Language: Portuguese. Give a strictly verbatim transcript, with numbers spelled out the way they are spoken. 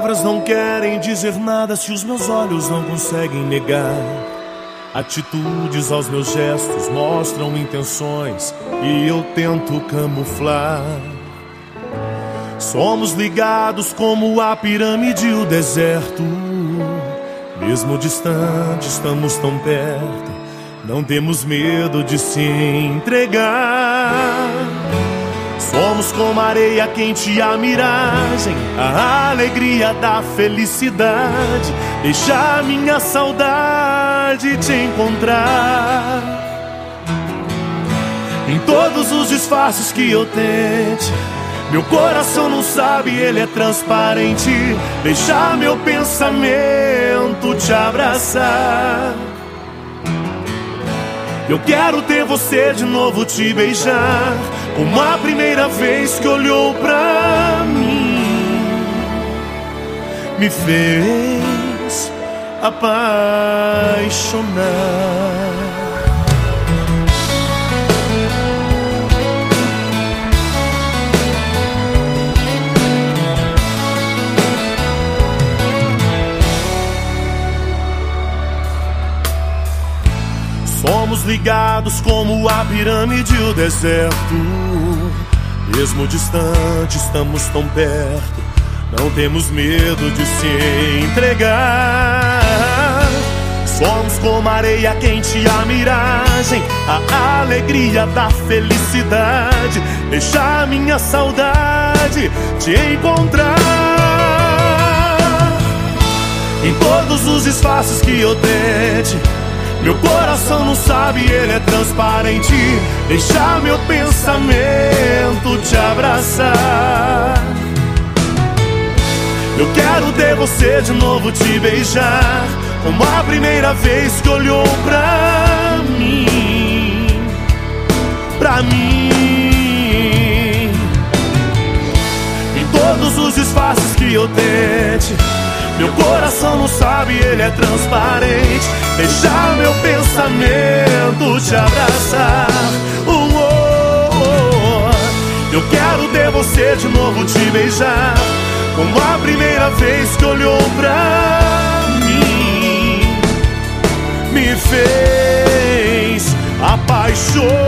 palavras não querem dizer nada se os meus olhos não conseguem negar. Atitudes aos meus gestos mostram intenções e eu tento camuflar. Somos ligados como a pirâmide e o deserto. Mesmo distante, estamos tão perto. Não temos medo de se entregar. Somos como areia quente e a miragem, a alegria da felicidade. Deixa a minha saudade te encontrar. Em todos os disfarces que eu tente, meu coração não sabe, ele é transparente. Deixa meu pensamento te abraçar. Eu quero ter você de novo, te beijar, como a primeira vez que olhou pra mim. Me fez apaixonar. Somos ligados como a pirâmide e o deserto. Mesmo distante, estamos tão perto. Não temos medo de se entregar. Somos como areia quente e a miragem, a alegria da felicidade. Deixa a minha saudade te encontrar. Em todos os disfarces que eu tente, meu coração não sabe, ele é transparente. Deixa meu pensamento te abraçar. Eu quero ter você de novo, te beijar, como a primeira vez que olhou pra mim. Pra mim. Em todos os disfarces que eu tente, meu coração não sabe, ele é transparente. Deixa meu pensamento te abraçar. uh, oh, oh. Eu quero ter você de novo, te beijar, como a primeira vez que olhou pra mim. Me fez apaixonar.